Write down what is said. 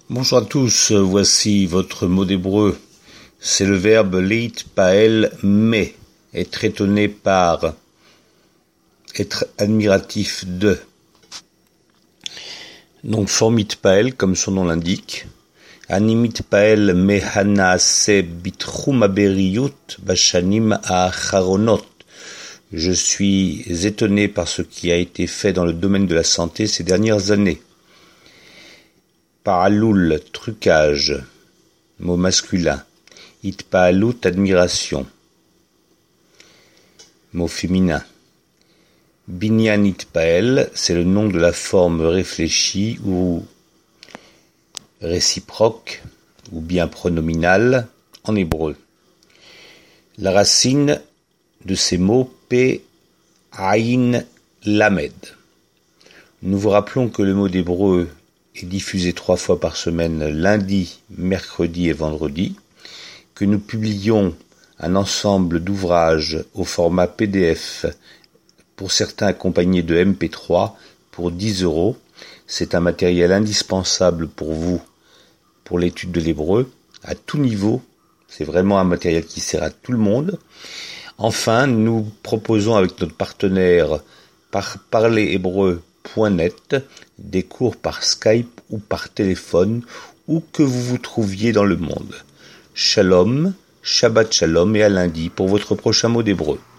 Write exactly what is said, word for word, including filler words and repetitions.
Bonjour à tous, voici votre mot d'hébreu. C'est le verbe leitpael me, être étonné par, être admiratif de. Donc formitpael, comme son nom l'indique. Animitpael mehanase bitchum haberiyut bashanim haacharonot. Je suis étonné par ce qui a été fait dans le domaine de la santé ces dernières années. Paraloul, trucage, mot masculin. Itpaalut, admiration, mot féminin. Binyan itpael, c'est le nom de la forme réfléchie ou réciproque ou bien pronominale en hébreu. La racine de ces mots P, Aïn, Lamed. Nous vous rappelons que le mot d'hébreu est diffusé trois fois par semaine, lundi, mercredi et vendredi, que nous publions un ensemble d'ouvrages au format P D F, pour certains accompagnés de M P trois, pour dix euros. C'est un matériel indispensable pour vous, pour l'étude de l'hébreu, à tout niveau. C'est vraiment un matériel qui sert à tout le monde. Enfin, nous proposons avec notre partenaire par parlerhébreu point net des cours par Skype ou par téléphone, où que vous vous trouviez dans le monde. Shalom, Shabbat Shalom et à lundi pour votre prochain mot d'hébreu.